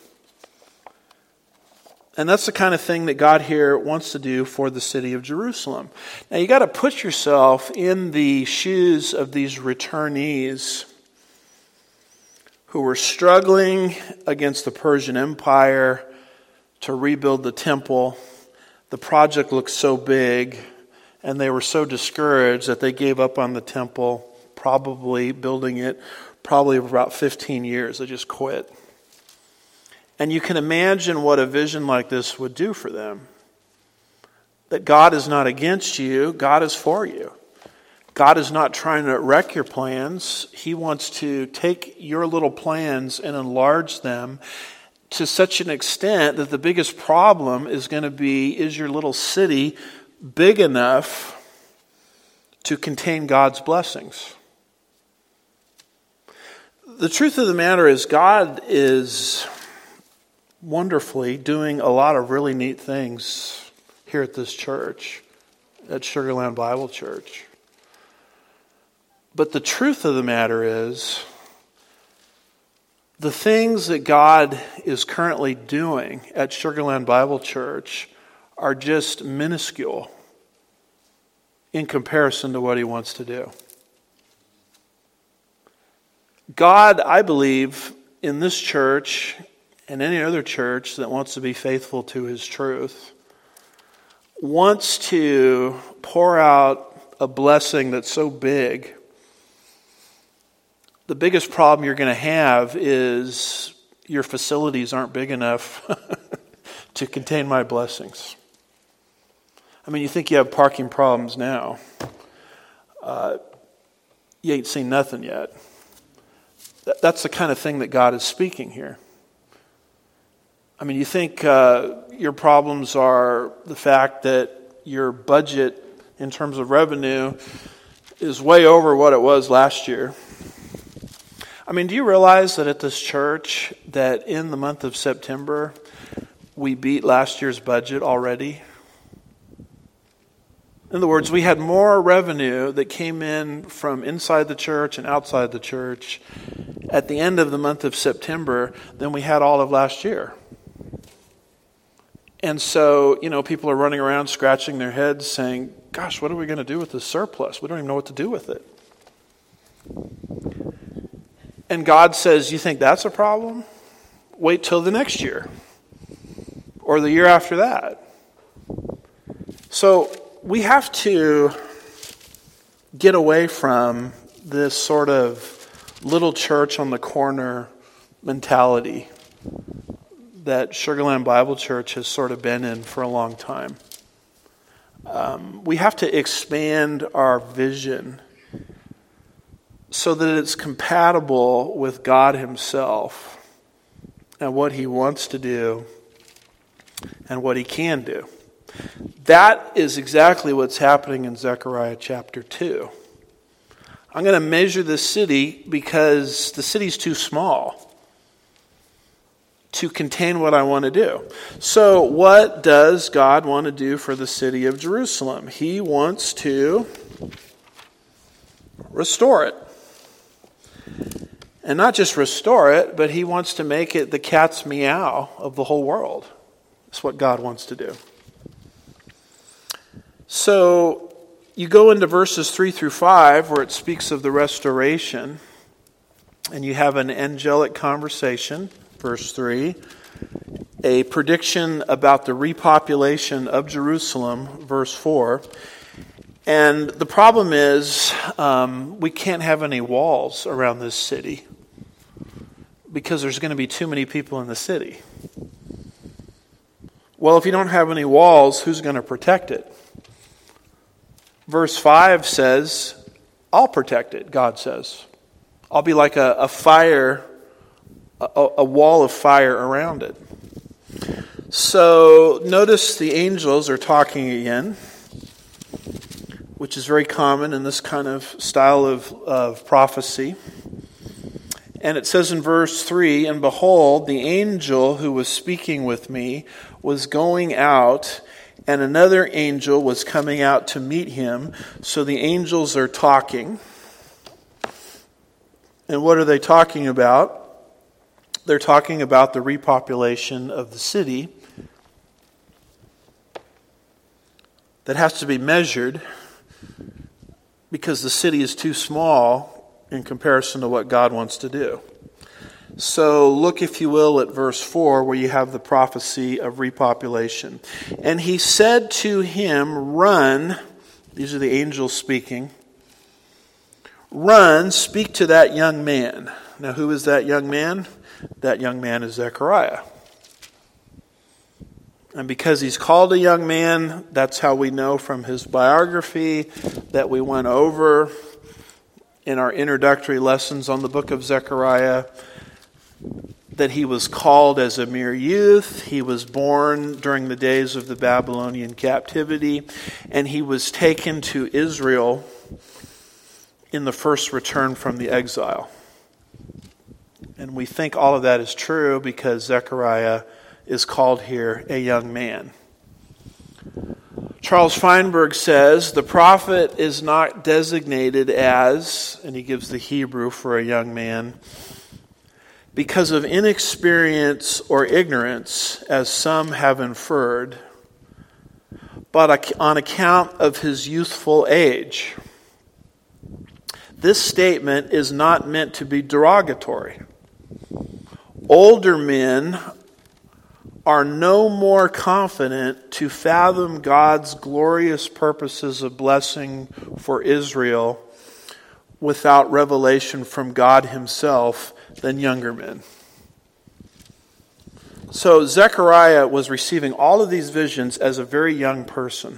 And that's the kind of thing that God here wants to do for the city of Jerusalem. Now you got to put yourself in the shoes of these returnees who were struggling against the Persian Empire to rebuild the temple. The project looked so big, and they were so discouraged that they gave up on the temple, probably building it, probably for about fifteen years. They just quit. And you can imagine what a vision like this would do for them. That God is not against you, God is for you. God is not trying to wreck your plans. He wants to take your little plans and enlarge them to such an extent that the biggest problem is going to be, is your little city big enough to contain God's blessings? The truth of the matter is, God is wonderfully doing a lot of really neat things here at this church, at Sugar Land Bible Church. But the truth of the matter is, the things that God is currently doing at Sugar Land Bible Church are just minuscule in comparison to what He wants to do. God, I believe, in this church and any other church that wants to be faithful to His truth, wants to pour out a blessing that's so big. The biggest problem you're going to have is your facilities aren't big enough to contain my blessings. I mean, you think you have parking problems now. Uh, you ain't seen nothing yet. That's the kind of thing that God is speaking here. I mean, you think uh, your problems are the fact that your budget in terms of revenue is way over what it was last year. I mean, do you realize that at this church that in the month of September we beat last year's budget already? In other words, we had more revenue that came in from inside the church and outside the church at the end of the month of September than we had all of last year. And so, you know, people are running around scratching their heads saying, gosh, what are we going to do with this surplus? We don't even know what to do with it. And God says, you think that's a problem? Wait till the next year or the year after that. So we have to get away from this sort of little church on the corner mentality that Sugar Land Bible Church has sort of been in for a long time. Um, we have to expand our vision so that it's compatible with God Himself and what He wants to do and what He can do. That is exactly what's happening in Zechariah chapter two. I'm going to measure this city because the city's too small to contain what I want to do. So what does God want to do for the city of Jerusalem? He wants to restore it. And not just restore it, but He wants to make it the cat's meow of the whole world. That's what God wants to do. So you go into verses three through five where it speaks of the restoration. and you have an angelic conversation, verse three, a prediction about the repopulation of Jerusalem, verse four. And the problem is um, we can't have any walls around this city because there's going to be too many people in the city. Well, if you don't have any walls, who's going to protect it? Verse five says, I'll protect it, God says. I'll be like a, a fire, a, a wall of fire around it. So notice the angels are talking again, which is very common in this kind of style of, of prophecy. And it says in verse three, and behold, the angel who was speaking with me was going out, and another angel was coming out to meet him. So the angels are talking. And what are they talking about? They're talking about the repopulation of the city that has to be measured because the city is too small in comparison to what God wants to do. So look, if you will, at verse four where you have the prophecy of repopulation. And he said to him, run, these are the angels speaking, run, speak to that young man. Now who is that young man? That young man is Zechariah. And because he's called a young man, that's how we know from his biography that we went over in our introductory lessons on the book of Zechariah, that he was called as a mere youth. He was born during the days of the Babylonian captivity, and he was taken to Israel in the first return from the exile. And we think all of that is true because Zechariah is called here a young man. Charles Feinberg says, the prophet is not designated as, and he gives the Hebrew for a young man, because of inexperience or ignorance, as some have inferred, but on account of his youthful age. This statement is not meant to be derogatory. Older men are no more confident to fathom God's glorious purposes of blessing for Israel without revelation from God himself than younger men. So Zechariah was receiving all of these visions as a very young person.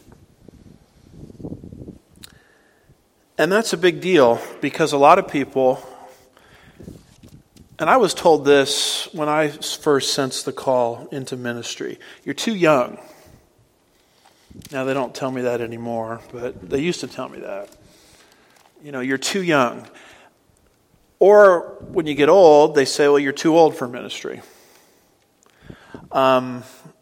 And that's a big deal because a lot of people, and I was told this when I first sensed the call into ministry, you're too young. Now they don't tell me that anymore, but they used to tell me that. You know, you're too young. Or when you get old, they say, well, you're too old for ministry. Um,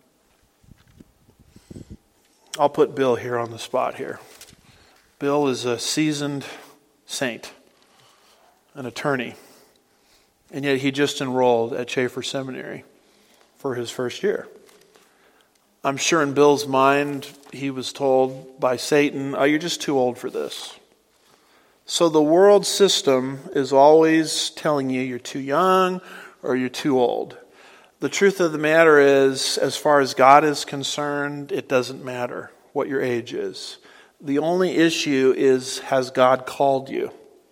I'll put Bill here on the spot here. Bill is a seasoned saint, an attorney. And yet he just enrolled at Schaefer Seminary for his first year. I'm sure in Bill's mind, he was told by Satan, oh, you're just too old for this. So the world system is always telling you you're too young or you're too old. The truth of the matter is, as far as God is concerned, it doesn't matter what your age is. The only issue is, has God called you?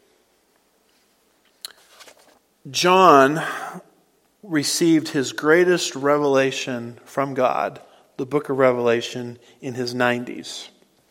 John received his greatest revelation from God, the book of Revelation, in his nineties.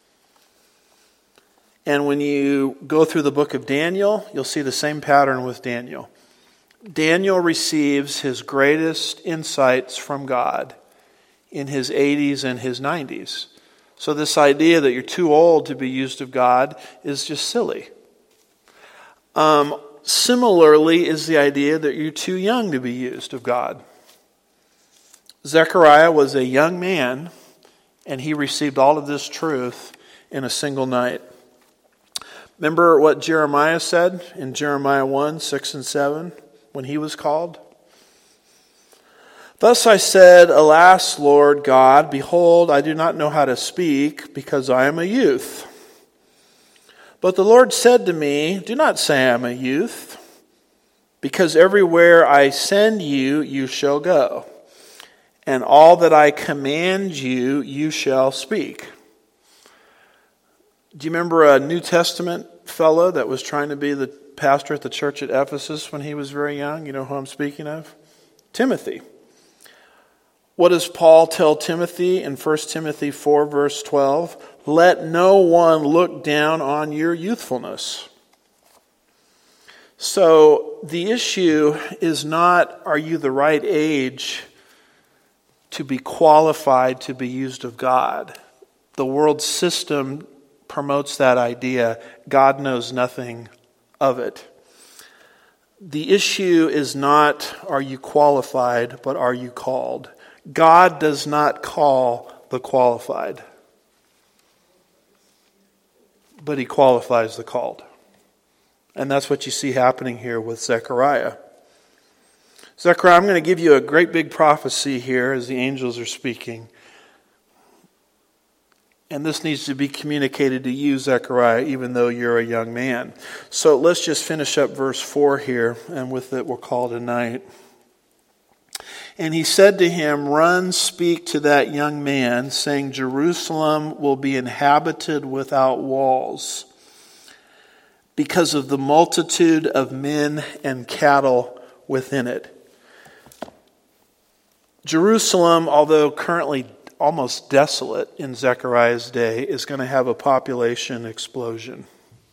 And when you go through the book of Daniel, you'll see the same pattern with Daniel. Daniel receives his greatest insights from God in his eighties and his nineties. So this idea that you're too old to be used of God is just silly. Um, similarly is the idea that you're too young to be used of God. Zechariah was a young man, and he received all of this truth in a single night. Remember what Jeremiah said in Jeremiah one, six and seven when he was called? Thus I said, alas, Lord God, behold, I do not know how to speak because I am a youth. But the Lord said to me, do not say I am a youth, Because everywhere I send you, you shall go, and all that I command you, you shall speak. Do you remember a New Testament fellow that was trying to be the pastor at the church at Ephesus when he was very young? You know who I'm speaking of? Timothy. What does Paul tell Timothy in First Timothy four, verse twelve? Let no one look down on your youthfulness. So the issue is not, are you the right age to be qualified to be used of God? The world system promotes that idea. God knows nothing of it. The issue is not, are you qualified, but are you called? God does not call the qualified, but he qualifies the called. And that's what you see happening here with Zechariah. Zechariah, I'm going to give you a great big prophecy here as the angels are speaking. And this needs to be communicated to you, Zechariah, even though you're a young man. So let's just finish up verse four here, and with it we'll call tonight. And he said to him, run, speak to that young man, saying, Jerusalem will be inhabited without walls, because of the multitude of men and cattle within it. Jerusalem, although currently almost desolate in Zechariah's day, is going to have a population explosion.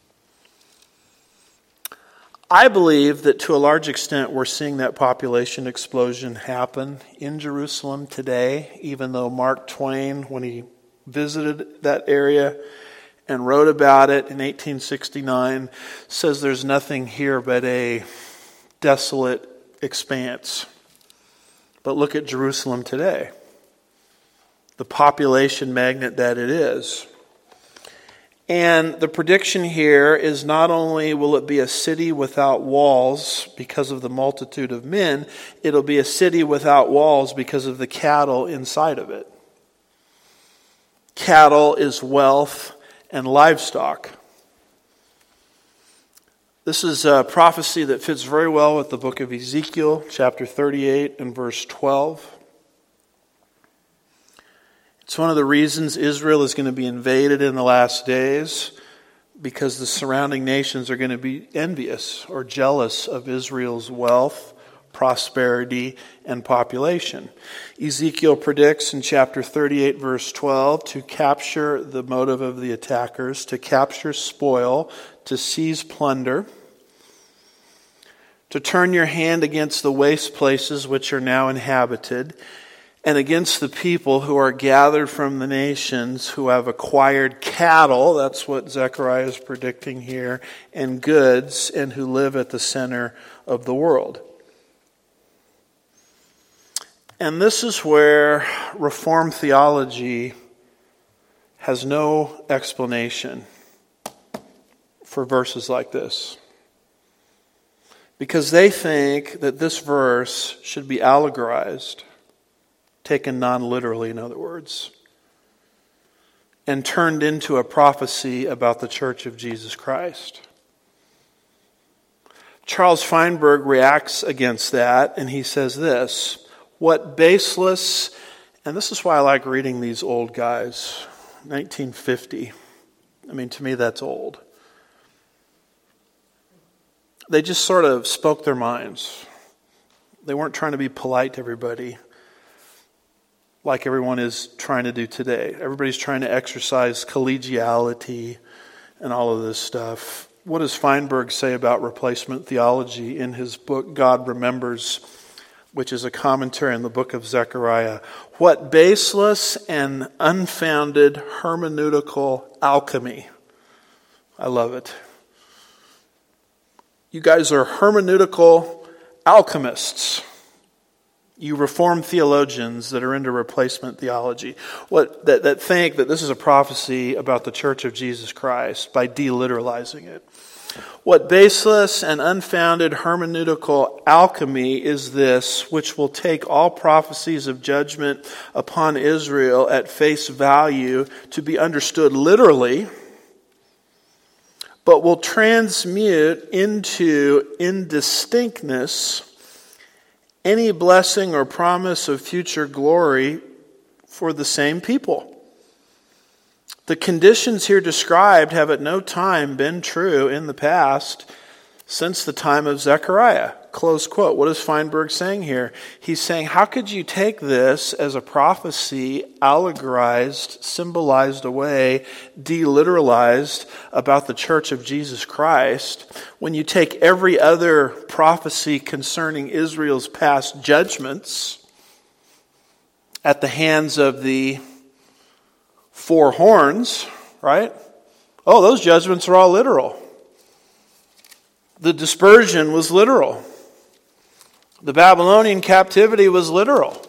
I believe that to a large extent we're seeing that population explosion happen in Jerusalem today, even though Mark Twain, when he visited that area and wrote about it in eighteen sixty-nine, says there's nothing here but a desolate expanse. But look at Jerusalem today, the population magnet that it is. And the prediction here is not only will it be a city without walls because of the multitude of men, it'll be a city without walls because of the cattle inside of it. Cattle is wealth and livestock. This is a prophecy that fits very well with the book of Ezekiel, chapter thirty-eight and verse twelve. It's one of the reasons Israel is going to be invaded in the last days, because the surrounding nations are going to be envious or jealous of Israel's wealth, prosperity, and population. Ezekiel predicts in chapter thirty-eight, verse twelve, to capture the motive of the attackers, to capture spoil, to seize plunder, to turn your hand against the waste places which are now inhabited, and against the people who are gathered from the nations who have acquired cattle, that's what Zechariah is predicting here, and goods, and who live at the center of the world. And this is where Reformed theology has no explanation for verses like this. Because they think that this verse should be allegorized, taken non-literally, in other words, and turned into a prophecy about the Church of Jesus Christ. Charles Feinberg reacts against that, and he says this: what baseless, and this is why I like reading these old guys, nineteen fifty. I mean, to me that's old. They just sort of spoke their minds. They weren't trying to be polite to everybody like everyone is trying to do today. Everybody's trying to exercise collegiality and all of this stuff. What does Feinberg say about replacement theology in his book, God Remembers, which is a commentary on the book of Zechariah? What baseless and unfounded hermeneutical alchemy. I love it. You guys are hermeneutical alchemists. You Reformed theologians that are into replacement theology, what that, that think that this is a prophecy about the Church of Jesus Christ by deliteralizing it. What baseless and unfounded hermeneutical alchemy is this, which will take all prophecies of judgment upon Israel at face value to be understood literally, but will transmute into indistinctness any blessing or promise of future glory for the same people. The conditions here described have at no time been true in the past since the time of Zechariah. Close quote. What is Feinberg saying here? He's saying, how could you take this as a prophecy allegorized, symbolized away, deliteralized about the church of Jesus Christ, when you take every other prophecy concerning Israel's past judgments at the hands of the four horns, right? Oh, those judgments are all literal. The dispersion was literal. The Babylonian captivity was literal.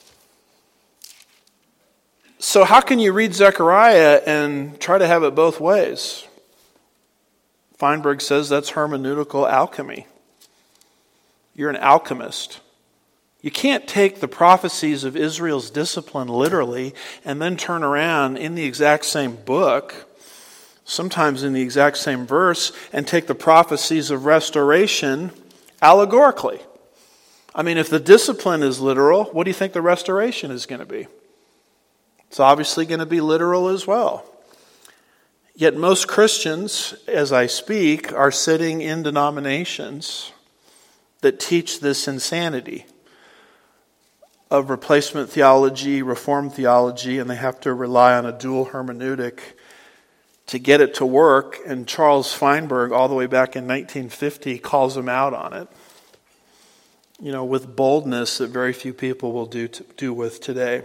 So how can you read Zechariah and try to have it both ways? Feinberg says that's hermeneutical alchemy. You're an alchemist. You can't take the prophecies of Israel's discipline literally and then turn around in the exact same book, sometimes in the exact same verse, and take the prophecies of restoration allegorically. I mean, if the discipline is literal, what do you think the restoration is going to be? It's obviously going to be literal as well. Yet most Christians, as I speak, are sitting in denominations that teach this insanity of replacement theology, reformed theology, and they have to rely on a dual hermeneutic to get it to work. And Charles Feinberg, all the way back in nineteen fifty, calls them out on it, you know, with boldness that very few people will do to, do with today.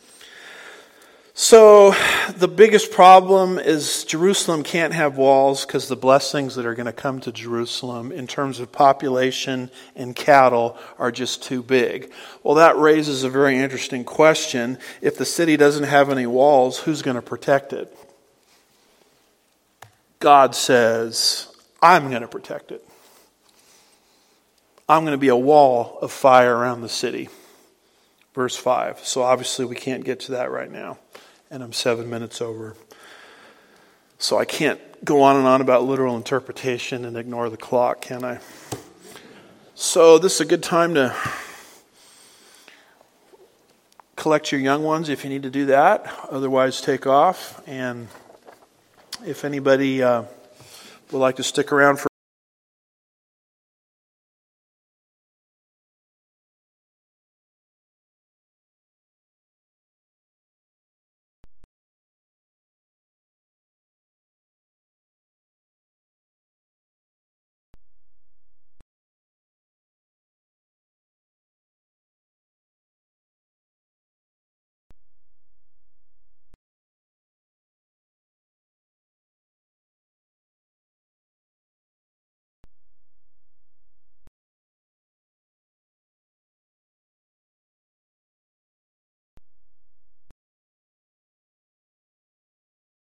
So the biggest problem is Jerusalem can't have walls because the blessings that are going to come to Jerusalem in terms of population and cattle are just too big. Well, that raises a very interesting question. If the city doesn't have any walls, who's going to protect it? God says, I'm going to protect it. I'm going to be a wall of fire around the city. Verse five. So obviously we can't get to that right now. And I'm seven minutes over. So I can't go on and on about literal interpretation and ignore the clock, can I? So this is a good time to collect your young ones if you need to do that. Otherwise, take off. And if anybody uh, would like to stick around for